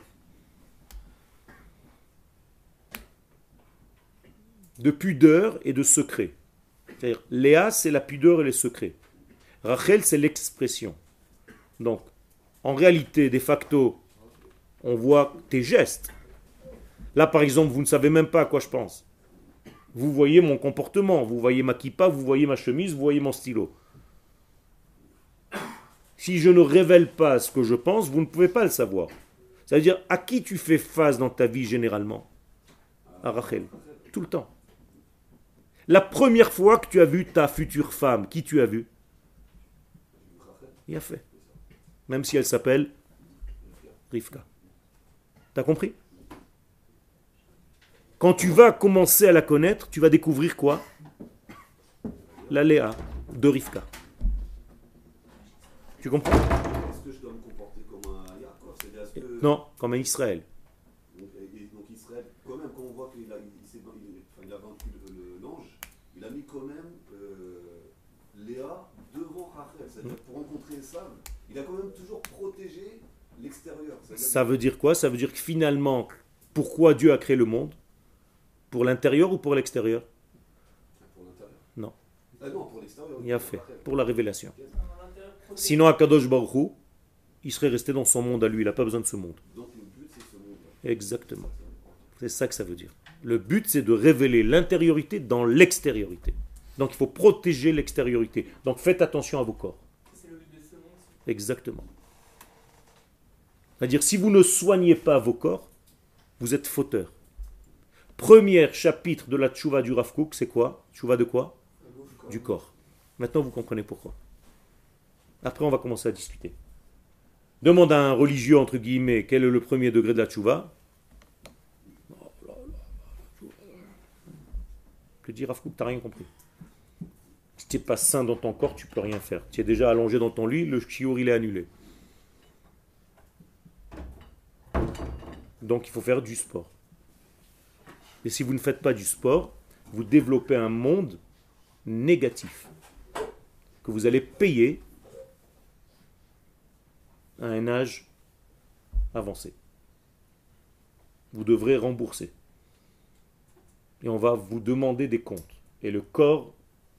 de pudeur et de secret. C'est-à-dire, Léa, c'est la pudeur et les secrets. Rachel, c'est l'expression. Donc, en réalité, de facto, on voit tes gestes. Là, par exemple, vous ne savez même pas à quoi je pense. Vous voyez mon comportement, vous voyez ma kippa, vous voyez ma chemise, vous voyez mon stylo. Si je ne révèle pas ce que je pense, vous ne pouvez pas le savoir. C'est-à-dire, à qui tu fais face dans ta vie généralement? À Rachel. Tout le temps. La première fois que tu as vu ta future femme, qui tu as vu? Il a fait. Même si elle s'appelle Rivka. T'as compris? Quand tu vas commencer à la connaître, tu vas découvrir quoi? La Léa de Rivka. Tu comprends? Est-ce que je dois me comporter comme un Yaakov? C'est-à-dire, est-ce que- Non, comme un Israël. Donc, et- et donc Israël, quand même, quand on voit qu'il a, il, s'est- il- enfin, il a vaincu le- le- l'ange, il a mis quand même euh, Léa devant Rachel. C'est-à-dire pour rencontrer Esav, il a quand même toujours protégé l'extérieur. C'est-à-dire Ça veut dire quoi? Ça veut dire que finalement, pourquoi Dieu a créé le monde? Pour l'intérieur ou pour l'extérieur? pour l'intérieur. Non. Ah non, pour l'extérieur. Il a fait. Pour la révélation. À l'intérieur, protéger. Sinon, Akadosh Baruch Hu, il serait resté dans son monde à lui. Il n'a pas besoin de ce monde. Donc le but c'est ce monde. Exactement. C'est ça que ça veut dire. Le but, c'est de révéler l'intériorité dans l'extériorité. Donc, il faut protéger l'extériorité. Donc, faites attention à vos corps. C'est le but de ce monde. Exactement. C'est-à-dire, si vous ne soignez pas vos corps, vous êtes fauteur. Premier chapitre de la tchouva du Rav Kook, c'est quoi? Tchouva de quoi? Du corps. Maintenant, vous comprenez pourquoi. Après, on va commencer à discuter. Demande à un religieux, entre guillemets, quel est le premier degré de la tchouva. Je te dis, Rav Kook, tu n'as rien compris. Si tu n'es pas sain dans ton corps, tu ne peux rien faire. Tu es déjà allongé dans ton lit, le chiour, il est annulé. Donc, il faut faire du sport. Et si vous ne faites pas du sport, vous développez un monde négatif que vous allez payer à un âge avancé. Vous devrez rembourser. Et on va vous demander des comptes. Et le corps,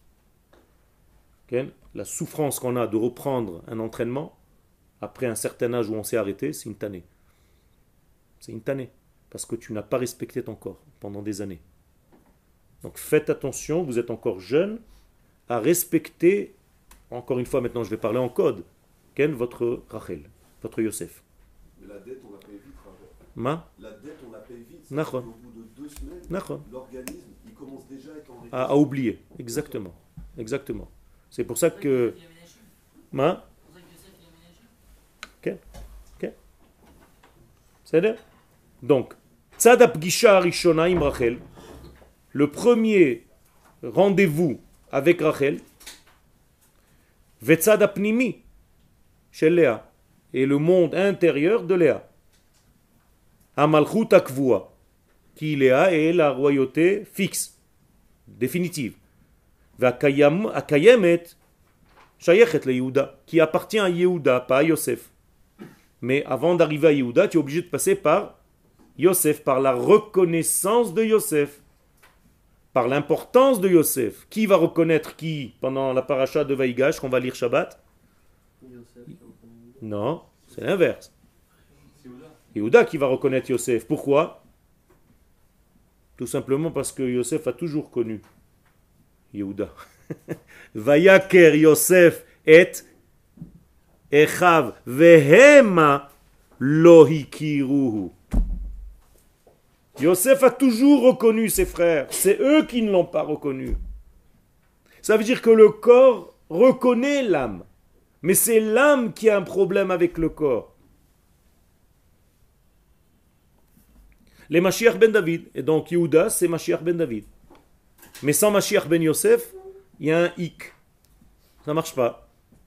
okay, la souffrance qu'on a de reprendre un entraînement, après un certain âge où on s'est arrêté, c'est une tannée. C'est une tannée. Parce que tu n'as pas respecté ton corps pendant des années. Donc faites attention, vous êtes encore jeune, à respecter, encore une fois maintenant je vais parler en code, Ken, votre Rachel, votre Yosef. Mais la dette on la paye vite. Rachel. Ma La dette on la paye vite. Nachon. Au bout de deux semaines, Nachon. l'organisme il commence déjà à être en à, à oublier. Exactement. Exactement. C'est pour ça que... Ma C'est pour ça que Yosef, il a ménagé. Ok. Ok. C'est-à-dire donc, Tzad Apgisha Arishona im Rachel, le premier rendez-vous avec Rachel, Vetzad Apnimi chez Léa, et le monde intérieur de Léa. Amalchut Akvua, qui Léa est la royauté fixe, définitive. Akayemet Shayechet le Yehuda, qui appartient à Yehuda, pas à Yosef. Mais avant d'arriver à Yehuda, tu es obligé de passer par Yosef, par la reconnaissance de Yosef, par l'importance de Yosef. Qui va reconnaître qui pendant la paracha de Vaïgash qu'on va lire Shabbat? Non, c'est l'inverse. Yehuda qui va reconnaître Yosef. Pourquoi? Tout simplement parce que Yosef a toujours connu Yehuda. Vayaker Yosef et Echav vehema lo hikiruhu. Yosef a toujours reconnu ses frères. C'est eux qui ne l'ont pas reconnu. Ça veut dire que le corps reconnaît l'âme. Mais c'est l'âme qui a un problème avec le corps. Les Mashiach ben David. Et donc Yehuda, c'est Mashiach ben David. Mais sans Mashiach ben Yosef, il y a un hic. Ça ne marche pas.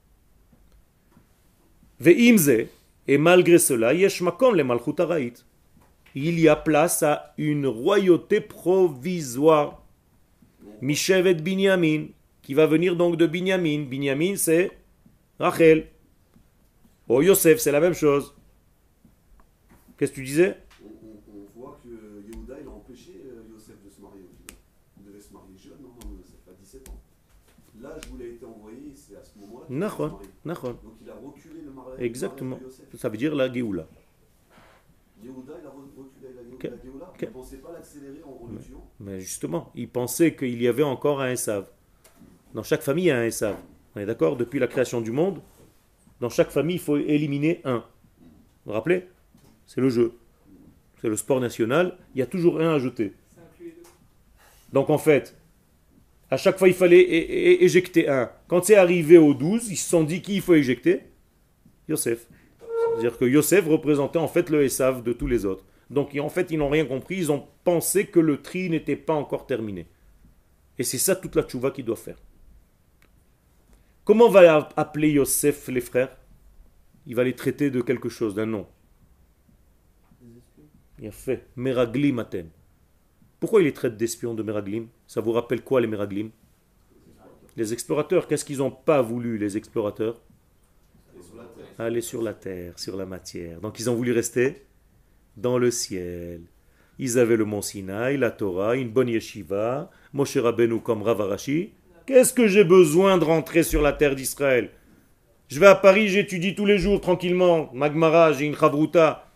Ve'imze, et malgré cela, yesh makom le malchut haraït. Il y a place à une royauté provisoire. Mishevet Binyamin, qui va venir donc de Binyamin. Binyamin, c'est Rachel. Oh, Yosef, c'est la même chose. Qu'est-ce que tu disais? On, on, on voit que Yehuda, il a empêché euh, Yosef de se marier au final. Il devait se marier jeune, non, non, Yosef, à dix-sept ans. L'âge où il a été envoyé, c'est à ce moment-là qu'il a se marier. Donc il a reculé le mariage. Exactement. De Yosef. Ça veut dire la Géoula. Yehuda, il a reculé la, Okay. la Géoula. Okay. Il ne pensait pas l'accélérer en le tuant. Mais justement, il pensait qu'il y avait encore un Esav. Dans chaque famille, il y a un Esav. On est d'accord? Depuis la création du monde, dans chaque famille, il faut éliminer un. Vous vous rappelez? C'est le jeu. C'est le sport national. Il y a toujours un à jeter. Donc en fait, à chaque fois, il fallait é- é- éjecter un. Quand c'est arrivé au douze, ils se sont dit qui il faut éjecter? Yosef. C'est-à-dire que Yosef représentait en fait le Esav de tous les autres. Donc en fait, ils n'ont rien compris. Ils ont pensé que le tri n'était pas encore terminé. Et c'est ça toute la tchouva qu'il doit faire. Comment va appeler Yosef les frères? Il va les traiter de quelque chose, d'un nom. Il a fait Meraglim Atem. Pourquoi il les traite d'espions de Meraglim? Ça vous rappelle quoi les Meraglim? Les explorateurs, qu'est-ce qu'ils n'ont pas voulu les explorateurs? Aller sur la terre, sur la matière. Donc ils ont voulu rester dans le ciel. Ils avaient le mont Sinaï, la Torah, une bonne yeshiva, Moshe Rabbeinu comme Rav Arashi. Qu'est-ce que j'ai besoin de rentrer sur la terre d'Israël? Je vais à Paris, j'étudie tous les jours tranquillement. Magmara, j'ai une chavruta.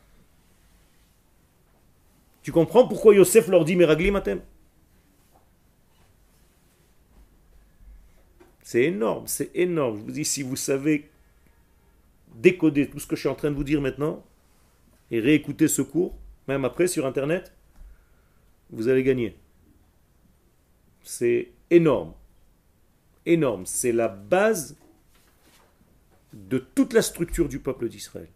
Tu comprends pourquoi Yosef leur dit Meraglim Atem? C'est énorme, c'est énorme. Je vous dis, si vous savez décoder tout ce que je suis en train de vous dire maintenant et réécouter ce cours, même après sur internet, vous allez gagner. C'est énorme. Énorme. C'est la base de toute la structure du peuple d'Israël.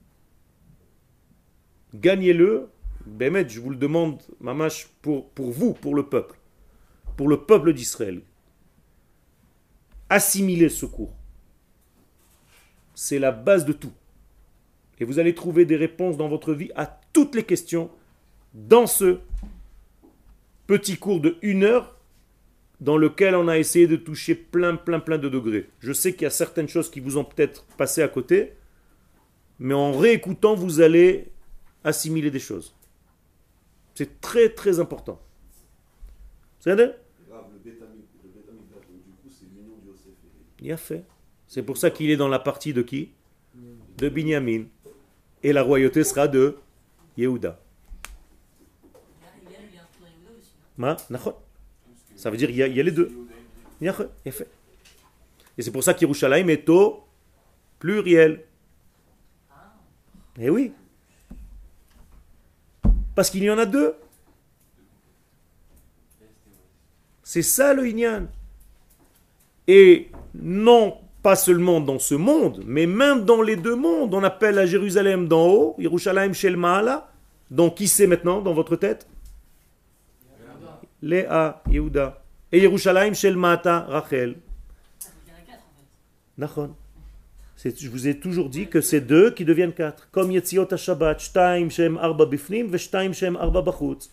Gagnez-le. Bémet, je vous le demande, mamash, pour, pour vous, pour le peuple. Pour le peuple d'Israël. Assimilez ce cours. C'est la base de tout. Et vous allez trouver des réponses dans votre vie à toutes les questions dans ce petit cours de une heure dans lequel on a essayé de toucher plein, plein, plein de degrés. Je sais qu'il y a certaines choses qui vous ont peut-être passé à côté, mais en réécoutant, vous allez assimiler des choses. C'est très, très important. C'est vrai? Il a fait. C'est pour ça qu'il est dans la partie de qui? De Binyamin. Et la royauté sera de Yehuda. Ma, ça veut dire qu'il y, y a les deux. Il a fait. Et c'est pour ça qu'Yerushalayim est au pluriel. Eh oui. Parce qu'il y en a deux. C'est ça le Inyan. Et non pas seulement dans ce monde, mais même dans les deux mondes. On appelle à Jérusalem d'en haut, Yerushalayim Shel Ma'ala, Donc qui c'est maintenant dans votre tête? Léa, Yehuda. Et Yerushalayim shel Mata, Rachel. Ah, il y en a quatre en fait. Nachon. C'est- Je vous ai toujours dit que c'est deux qui deviennent quatre. Comme Yetziot HaShabbat, Shtaim Shem Arba Bifnim, ve Shtaim Shem Arba Bachutz.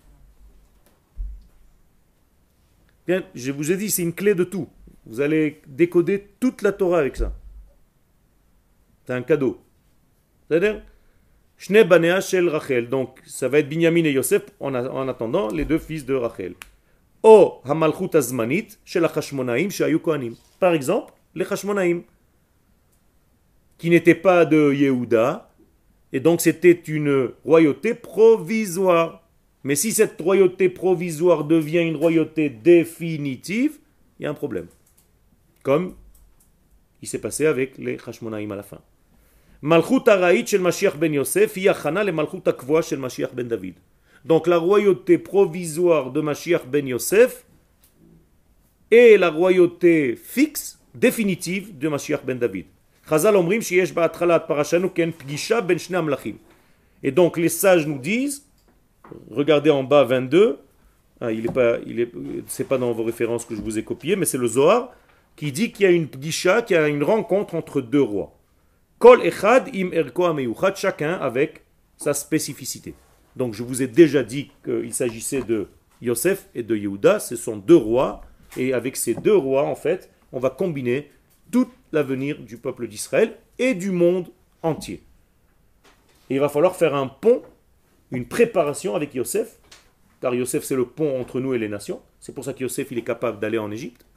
Bien, je vous ai dit, c'est une clé de tout. Vous allez décoder toute la Torah avec ça. C'est un cadeau. C'est-à-dire, Shne Banea Shel Rachel. Donc, ça va être Binyamin et Yosef en, a- en attendant les deux fils de Rachel. O Hamalchut Azmanit Shel Hashmonaim Shayu Kohanim. Par exemple, les Hashmonaim, qui n'étaient pas de Yehuda, et donc c'était une royauté provisoire. Mais si cette royauté provisoire devient une royauté définitive, il y a un problème. Comme il s'est passé avec les Hashmonaïm à la fin. Malchut Araït shel Mashiach ben Yosef, yachana le Malchut Akvoa shel Mashiach ben David. Donc la royauté provisoire de Mashiach ben Yosef et la royauté fixe, définitive de Mashiach ben David. Chazal omrim sheyesh ba'atchalat parashanu ken pgisha ben shnei amlachim. Et donc les sages nous disent, regardez en bas vingt-deux, ah, il est pas, il est, c'est pas dans vos références que je vous ai copié, mais c'est le Zohar qui dit qu'il y a une pgisha, qu'il y a une rencontre entre deux rois. Kol echad im erko ameyuchad, chacun avec sa spécificité. Donc je vous ai déjà dit qu'il s'agissait de Yosef et de Yehuda, ce sont deux rois, et avec ces deux rois, en fait, on va combiner tout l'avenir du peuple d'Israël et du monde entier. Et il va falloir faire un pont, une préparation avec Yosef, car Yosef c'est le pont entre nous et les nations, c'est pour ça que Yosef il est capable d'aller en Égypte,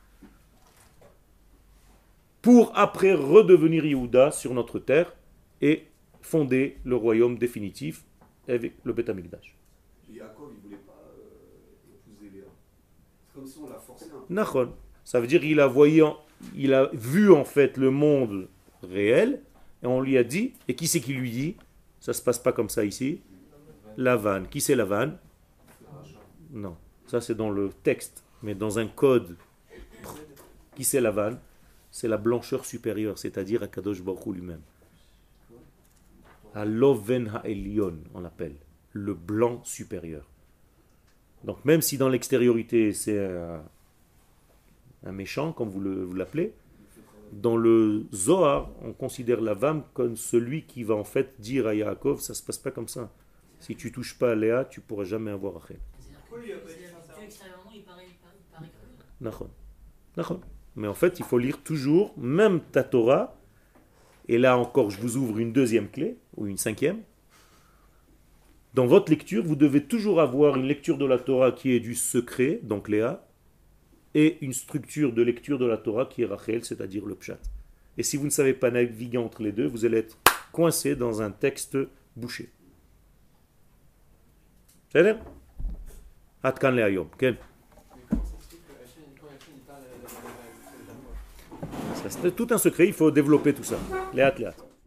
pour après redevenir Yehuda sur notre terre et fonder le royaume définitif avec le Beth Amikdash. Yaakov, il ne voulait pas euh, épouser Léa. C'est comme si on l'a forcé un peu. Nachon. Ça veut dire qu'il a, voyé, il a vu en fait le monde réel et on lui a dit, et qui c'est qui lui dit? Ça se passe pas comme ça ici. Lavan. Qui c'est Lavan? Non, ça c'est dans le texte, mais dans un code. Qui c'est Lavan? C'est la blancheur supérieure, c'est-à-dire Akadosh Baruch Hu lui-même. Aloven ha'elion, on l'appelle, le blanc supérieur. Donc même si dans l'extériorité c'est un, un méchant, comme vous, le, vous l'appelez, dans le Zohar, on considère Lavan comme celui qui va en fait dire à Yaakov, ça se passe pas comme ça. Si tu touches pas à Léa, tu pourras jamais avoir Rachel. C'est-à-dire Pourquoi lui a pas que, été c'est-à-dire sincère que extérieurement, il paraît, il paraît, il paraît cru. Nachon. Nachon. Mais en fait, il faut lire toujours, même ta Torah, et là encore, je vous ouvre une deuxième clé, ou une cinquième. Dans votre lecture, vous devez toujours avoir une lecture de la Torah qui est du secret, donc Léa, et une structure de lecture de la Torah qui est Rachel, c'est-à-dire le Pshat. Et si vous ne savez pas naviguer entre les deux, vous allez être coincé dans un texte bouché. C'est clair? Atkan le Hayom. Quel? Mais comment ça se fait que Hachem, quand Hachem il parle à la c'est le Damour? Ça, c'est tout un secret, il faut développer tout ça. Léat, léat.